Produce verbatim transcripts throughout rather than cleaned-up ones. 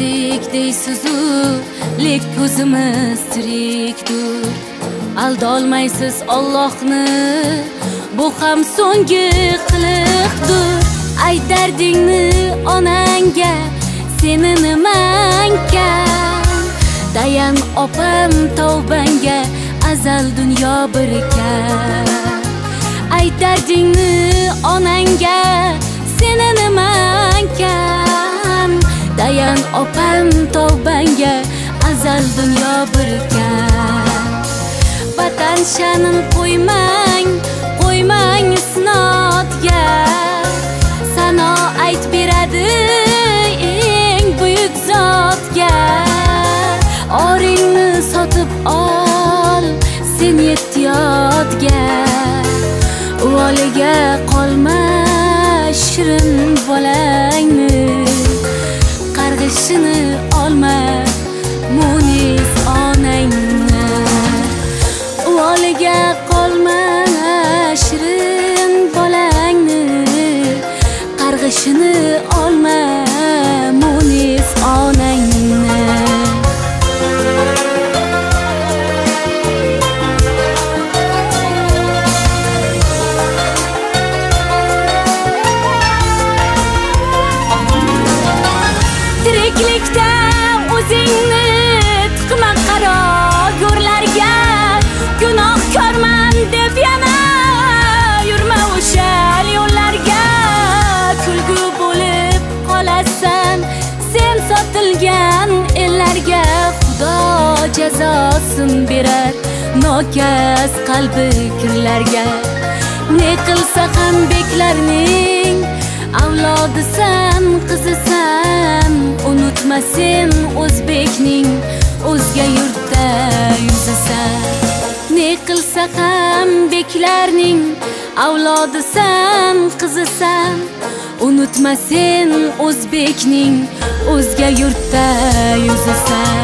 o'ldik deysiz-u, lek ko'zimiz tirikdur. Aldolmaysiz Allohni, bu ham so'nggi qiliqdir. Ay dardingni onangga, seni nimankan? Dayan opam tavbangga, azal dunyo bir ekan. Ay dardingni onangga, seni nimankan? Dayan opam tavbangga, azal dunyo bir ekan. Vatan sha'nin qo'ymang, qo'ymang isnodga. Sano ayt beradi eng buyuk zotga. Oringni sotib ol, sen yettiyotga. Voliga qolma shirin bolangni, qarg'ishini olma munis onangni. Voliga qolma shirin bolangni, qarg'ishini olma munis onangni. Tiriklikda o'zingni tiqma qaro yo'llarga. Gunoh ko'rman deb yana yurma o'sha yo'llarga. Kulgu bo'lib qolasan sen sotilgan ellarga. Xudo jazosin berar nokas qalbi kirlarga. Ne qilsa ham beklarning avlodisan, qizisan. Unutma sen o'zbekning, o'zga yurtda yuzasan. Ne qilsa ham beklarning avlodisan, qizisan. Unutma sen o'zbekning, o'zga yurtda yuzasan.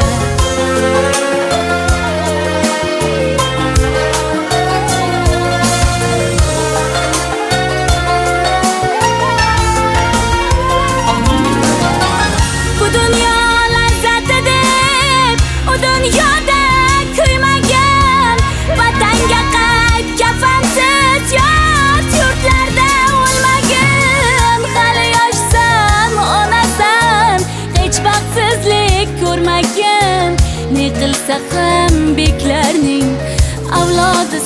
Ne qilsa ham beklarning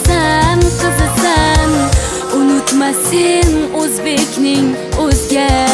avlodisan, qizisan. Unutma sen o'zbekning, o'zga